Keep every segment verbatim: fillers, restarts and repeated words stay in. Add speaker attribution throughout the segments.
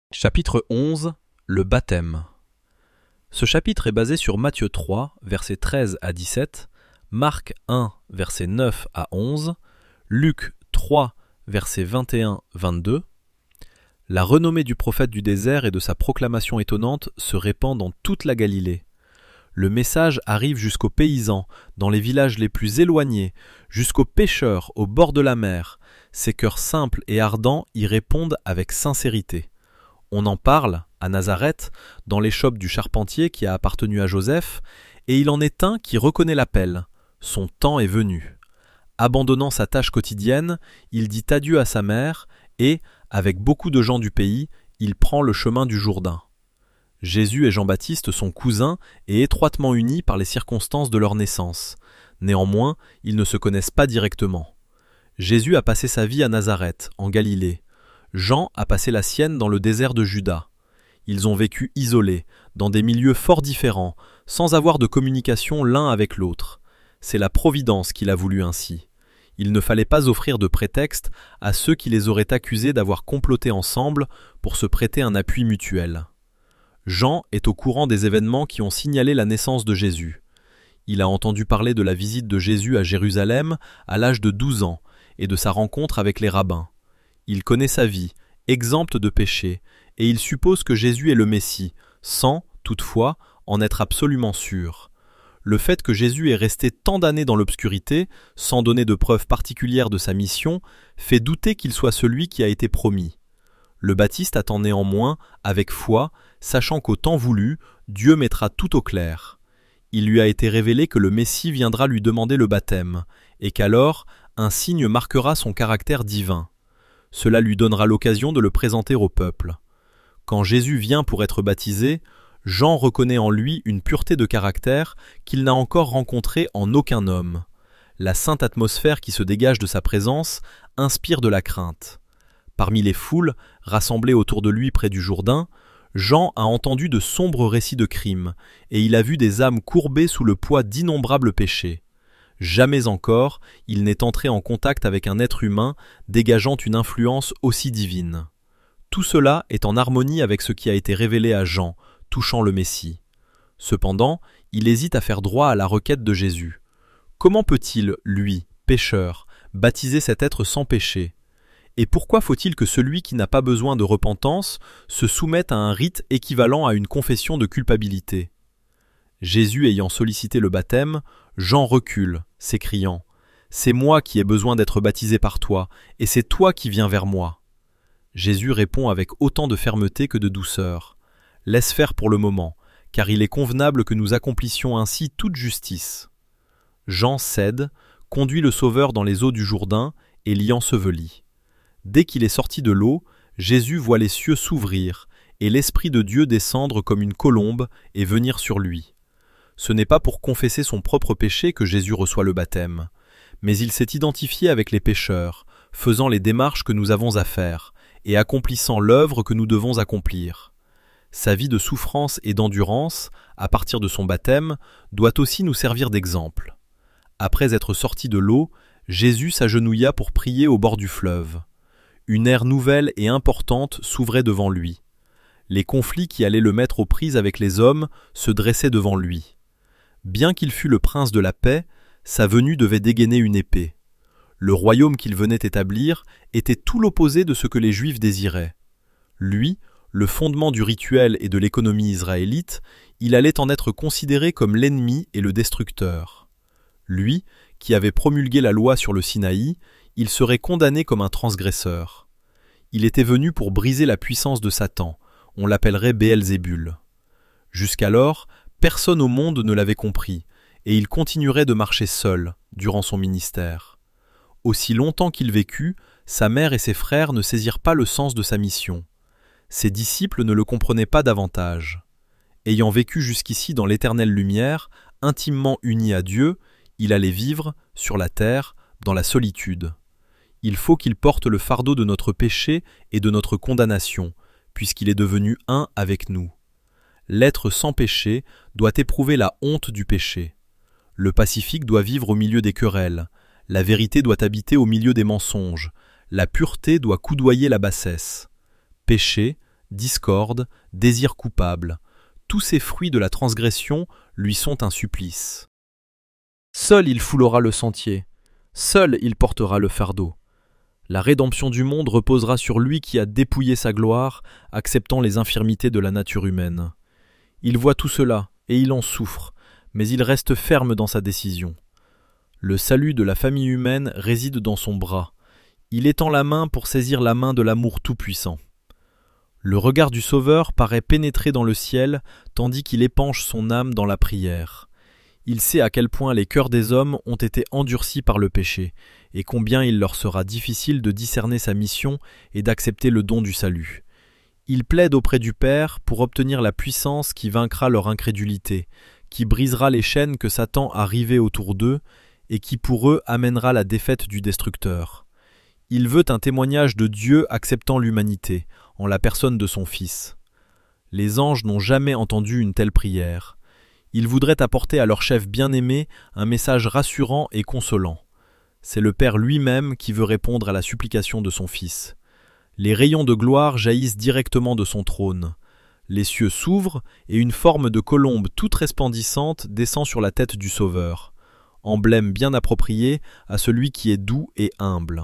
Speaker 1: Chapitre onze. Le baptême. Ce chapitre est basé sur Matthieu trois, versets treize à dix-sept, Marc un, versets neuf à onze, Luc trois, versets vingt et un à vingt-deux. La renommée du prophète du désert et de sa proclamation étonnante se répand dans toute la Galilée. Le message arrive jusqu'aux paysans, dans les villages les plus éloignés, jusqu'aux pêcheurs au bord de la mer. Ces cœurs simples et ardents y répondent avec sincérité. On en parle, à Nazareth, dans l'échoppe du charpentier qui a appartenu à Joseph, et il en est un qui reconnaît l'appel. Son temps est venu. Abandonnant sa tâche quotidienne, il dit adieu à sa mère et, avec beaucoup de gens du pays, il prend le chemin du Jourdain. Jésus et Jean-Baptiste sont cousins et étroitement unis par les circonstances de leur naissance. Néanmoins, ils ne se connaissent pas directement. Jésus a passé sa vie à Nazareth, en Galilée. Jean a passé la sienne dans le désert de Juda. Ils ont vécu isolés, dans des milieux fort différents, sans avoir de communication l'un avec l'autre. C'est la Providence qui l'a voulu ainsi. Il ne fallait pas offrir de prétexte à ceux qui les auraient accusés d'avoir comploté ensemble pour se prêter un appui mutuel. Jean est au courant des événements qui ont signalé la naissance de Jésus. Il a entendu parler de la visite de Jésus à Jérusalem à l'âge de douze ans et de sa rencontre avec les rabbins. Il connaît sa vie, exempte de péché, et il suppose que Jésus est le Messie, sans, toutefois, en être absolument sûr. Le fait que Jésus est resté tant d'années dans l'obscurité, sans donner de preuves particulières de sa mission, fait douter qu'il soit celui qui a été promis. Le Baptiste attend néanmoins, avec foi, sachant qu'au temps voulu, Dieu mettra tout au clair. Il lui a été révélé que le Messie viendra lui demander le baptême, et qu'alors, un signe marquera son caractère divin. Cela lui donnera l'occasion de le présenter au peuple. Quand Jésus vient pour être baptisé, Jean reconnaît en lui une pureté de caractère qu'il n'a encore rencontrée en aucun homme. La sainte atmosphère qui se dégage de sa présence inspire de la crainte. Parmi les foules, rassemblées autour de lui près du Jourdain, Jean a entendu de sombres récits de crimes, et il a vu des âmes courbées sous le poids d'innombrables péchés. Jamais encore il n'est entré en contact avec un être humain dégageant une influence aussi divine. Tout cela est en harmonie avec ce qui a été révélé à Jean, touchant le Messie. Cependant, il hésite à faire droit à la requête de Jésus. Comment peut-il, lui, pécheur, baptiser cet être sans péché ? Et pourquoi faut-il que celui qui n'a pas besoin de repentance se soumette à un rite équivalent à une confession de culpabilité ? Jésus ayant sollicité le baptême, Jean recule, s'écriant « C'est moi qui ai besoin d'être baptisé par toi, et c'est toi qui viens vers moi. » Jésus répond avec autant de fermeté que de douceur « Laisse faire pour le moment, car il est convenable que nous accomplissions ainsi toute justice. » Jean cède, conduit le Sauveur dans les eaux du Jourdain et l'y ensevelit. Dès qu'il est sorti de l'eau, Jésus voit les cieux s'ouvrir et l'Esprit de Dieu descendre comme une colombe et venir sur lui. Ce n'est pas pour confesser son propre péché que Jésus reçoit le baptême, mais il s'est identifié avec les pécheurs, faisant les démarches que nous avons à faire, et accomplissant l'œuvre que nous devons accomplir. Sa vie de souffrance et d'endurance, à partir de son baptême, doit aussi nous servir d'exemple. Après être sorti de l'eau, Jésus s'agenouilla pour prier au bord du fleuve. Une ère nouvelle et importante s'ouvrait devant lui. Les conflits qui allaient le mettre aux prises avec les hommes se dressaient devant lui. Bien qu'il fût le prince de la paix, sa venue devait dégainer une épée. Le royaume qu'il venait établir était tout l'opposé de ce que les Juifs désiraient. Lui, le fondement du rituel et de l'économie israélite, il allait en être considéré comme l'ennemi et le destructeur. Lui, qui avait promulgué la loi sur le Sinaï, il serait condamné comme un transgresseur. Il était venu pour briser la puissance de Satan, on l'appellerait Béelzébul. Jusqu'alors, personne au monde ne l'avait compris, et il continuerait de marcher seul durant son ministère. Aussi longtemps qu'il vécut, sa mère et ses frères ne saisirent pas le sens de sa mission. Ses disciples ne le comprenaient pas davantage. Ayant vécu jusqu'ici dans l'éternelle lumière, intimement uni à Dieu, il allait vivre, sur la terre, dans la solitude. Il faut qu'il porte le fardeau de notre péché et de notre condamnation, puisqu'il est devenu un avec nous. L'être sans péché doit éprouver la honte du péché. Le pacifique doit vivre au milieu des querelles, la vérité doit habiter au milieu des mensonges, la pureté doit coudoyer la bassesse. Péché, discorde, désir coupable, tous ces fruits de la transgression lui sont un supplice. Seul il foulera le sentier, seul il portera le fardeau. La rédemption du monde reposera sur lui qui a dépouillé sa gloire, acceptant les infirmités de la nature humaine. Il voit tout cela, et il en souffre, mais il reste ferme dans sa décision. Le salut de la famille humaine réside dans son bras. Il étend la main pour saisir la main de l'amour tout-puissant. Le regard du Sauveur paraît pénétrer dans le ciel, tandis qu'il épanche son âme dans la prière. Il sait à quel point les cœurs des hommes ont été endurcis par le péché, et combien il leur sera difficile de discerner sa mission et d'accepter le don du salut. Il plaide auprès du Père pour obtenir la puissance qui vaincra leur incrédulité, qui brisera les chaînes que Satan a rivées autour d'eux, et qui pour eux amènera la défaite du destructeur. Il veut un témoignage de Dieu acceptant l'humanité, en la personne de son Fils. Les anges n'ont jamais entendu une telle prière. Ils voudraient apporter à leur chef bien-aimé un message rassurant et consolant. C'est le Père lui-même qui veut répondre à la supplication de son Fils. Les rayons de gloire jaillissent directement de son trône. Les cieux s'ouvrent et une forme de colombe toute resplendissante descend sur la tête du Sauveur, emblème bien approprié à celui qui est doux et humble.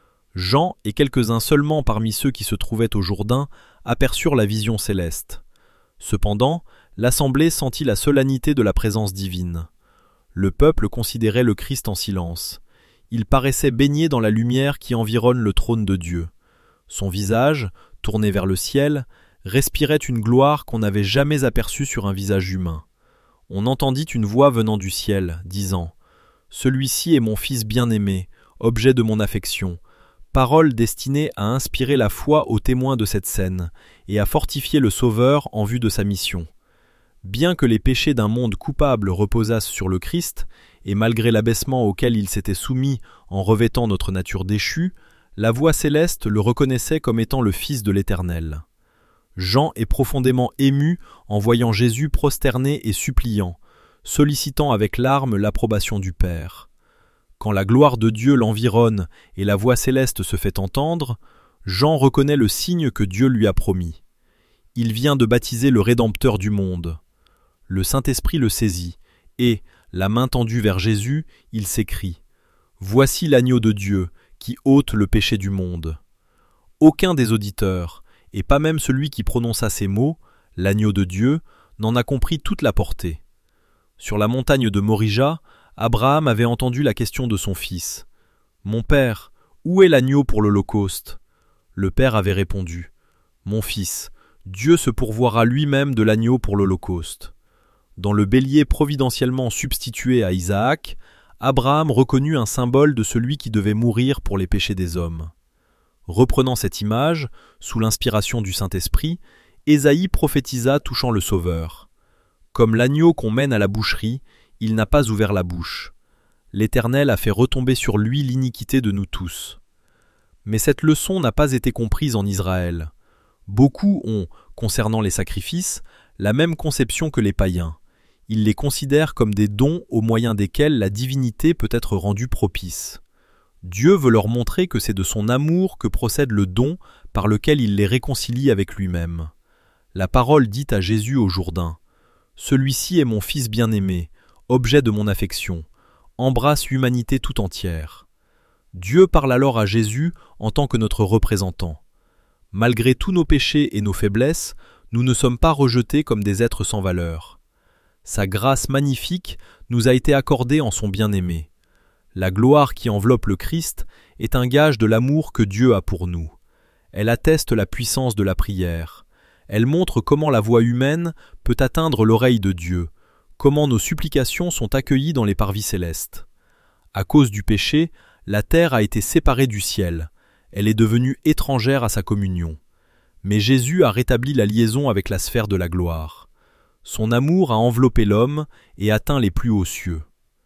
Speaker 1: Jean et quelques-uns seulement parmi ceux qui se trouvaient au Jourdain aperçurent la vision céleste. Cependant, l'assemblée sentit la solennité de la présence divine. Le peuple considérait le Christ en silence. Il paraissait baigné dans la lumière qui environne le trône de Dieu. Son visage, tourné vers le ciel, respirait une gloire qu'on n'avait jamais aperçue sur un visage humain. On entendit une voix venant du ciel, disant « Celui-ci est mon Fils bien-aimé, objet de mon affection. » Parole destinée à inspirer la foi aux témoins de cette scène et à fortifier le Sauveur en vue de sa mission. Bien que les péchés d'un monde coupable reposassent sur le Christ, et malgré l'abaissement auquel il s'était soumis en revêtant notre nature déchue, la voix céleste le reconnaissait comme étant le Fils de l'Éternel. Jean est profondément ému en voyant Jésus prosterné et suppliant, sollicitant avec larmes l'approbation du Père. Quand la gloire de Dieu l'environne et la voix céleste se fait entendre, Jean reconnaît le signe que Dieu lui a promis. Il vient de baptiser le Rédempteur du monde. Le Saint-Esprit le saisit, et, la main tendue vers Jésus, il s'écrie « Voici l'agneau de Dieu, qui ôte le péché du monde. » Aucun des auditeurs, et pas même celui qui prononça ces mots, l'agneau de Dieu, n'en a compris toute la portée. Sur la montagne de Morija, Abraham avait entendu la question de son fils. « Mon père, où est l'agneau pour l'Holocauste » Le père avait répondu. « Mon fils, Dieu se pourvoira lui-même de l'agneau pour l'Holocauste. » Dans le bélier providentiellement substitué à Isaac, Abraham reconnut un symbole de celui qui devait mourir pour les péchés des hommes. Reprenant cette image, sous l'inspiration du Saint-Esprit, Ésaïe prophétisa touchant le Sauveur. « Comme l'agneau qu'on mène à la boucherie, il n'a pas ouvert la bouche. L'Éternel a fait retomber sur lui l'iniquité de nous tous. » Mais cette leçon n'a pas été comprise en Israël. Beaucoup ont, concernant les sacrifices, la même conception que les païens. Ils les considèrent comme des dons au moyen desquels la divinité peut être rendue propice. Dieu veut leur montrer que c'est de son amour que procède le don par lequel il les réconcilie avec lui-même. La parole dit à Jésus au Jourdain « Celui-ci est mon Fils bien-aimé, objet de mon affection, embrasse l'humanité tout entière. » Dieu parle alors à Jésus en tant que notre représentant. Malgré tous nos péchés et nos faiblesses, nous ne sommes pas rejetés comme des êtres sans valeur. Sa grâce magnifique nous a été accordée en son bien-aimé. La gloire qui enveloppe le Christ est un gage de l'amour que Dieu a pour nous. Elle atteste la puissance de la prière. Elle montre comment la voix humaine peut atteindre l'oreille de Dieu, comment nos supplications sont accueillies dans les parvis célestes. À cause du péché, la terre a été séparée du ciel. Elle est devenue étrangère à sa communion. Mais Jésus a rétabli la liaison avec la sphère de la gloire. Son amour a enveloppé l'homme et atteint les plus hauts cieux.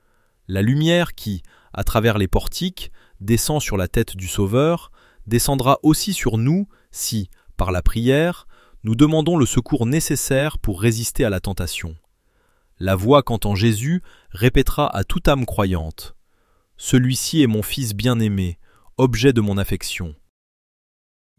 Speaker 1: La lumière qui, à travers les portiques, descend sur la tête du Sauveur, descendra aussi sur nous si, par la prière, nous demandons le secours nécessaire pour résister à la tentation. La voix qu'entend Jésus répétera à toute âme croyante « Celui-ci est mon Fils bien-aimé, objet de mon affection. »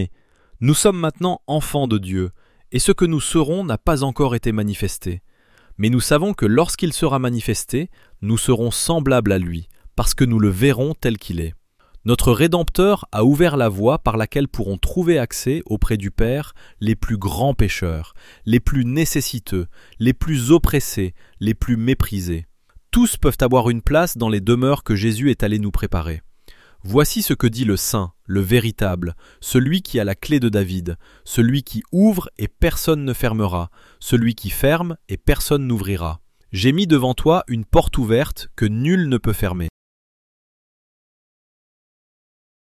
Speaker 1: Bien-aimé, Nous sommes maintenant enfants de Dieu, et ce que nous serons n'a pas encore été manifesté. Mais nous savons que lorsqu'il sera manifesté, nous serons semblables à lui, parce que nous le verrons tel qu'il est. Notre Rédempteur a ouvert la voie par laquelle pourront trouver accès auprès du Père les plus grands pécheurs, les plus nécessiteux, les plus oppressés, les plus méprisés. Tous peuvent avoir une place dans les demeures que Jésus est allé nous préparer. Voici ce que dit le Saint, le véritable, celui qui a la clé de David, celui qui ouvre et personne ne fermera, celui qui ferme et personne n'ouvrira. J'ai mis devant toi une porte ouverte que nul ne peut fermer.